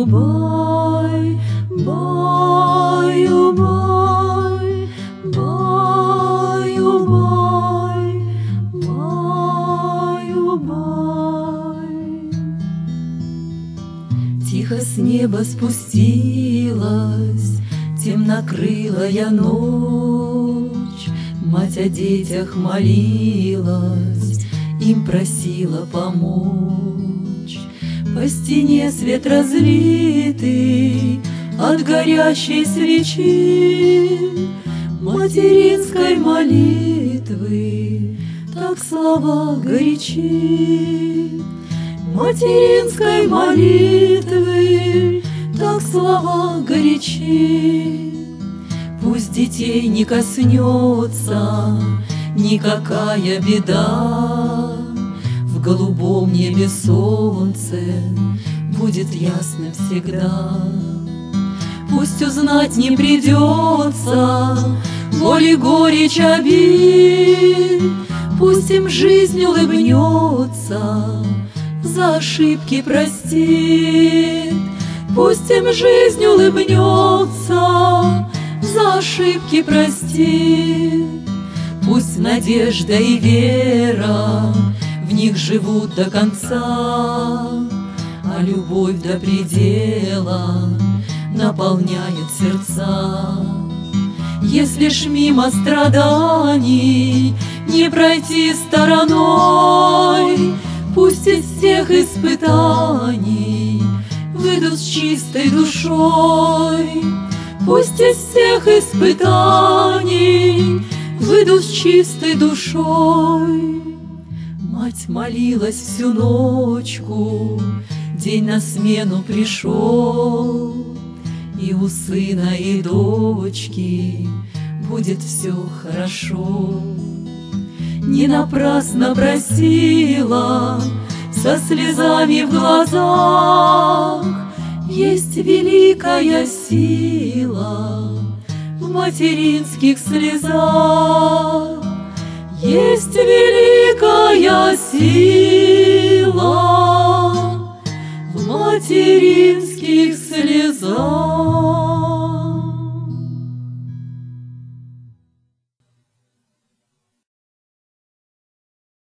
Баю-бай, баю-бай, баю-бай, баю-бай. Тихо с неба спустилась темнокрылая ночь, мать о детях молилась, им просила помочь. По стене свет разлитый от горящей свечи, материнской молитвы так слова горячи. Материнской молитвы так слова горячи. Пусть детей не коснется никакая беда, в голубом небе солнце будет ясно всегда. Пусть узнать не придется боли, горечь, обид, пусть им жизнь улыбнется, за ошибки простит. Пусть им жизнь улыбнется, за ошибки простит. Пусть надежда и вера в них живут до конца, а любовь до предела наполняет сердца. Если ж мимо страданий не пройти стороной, пусть из всех испытаний выйдут с чистой душой. Пусть из всех испытаний выйдут с чистой душой. Мать молилась всю ночку, день на смену пришел, и у сына и дочки будет все хорошо. Не напрасно просила со слезами в глазах, есть великая сила в материнских слезах. Есть великая сила в материнских слезах.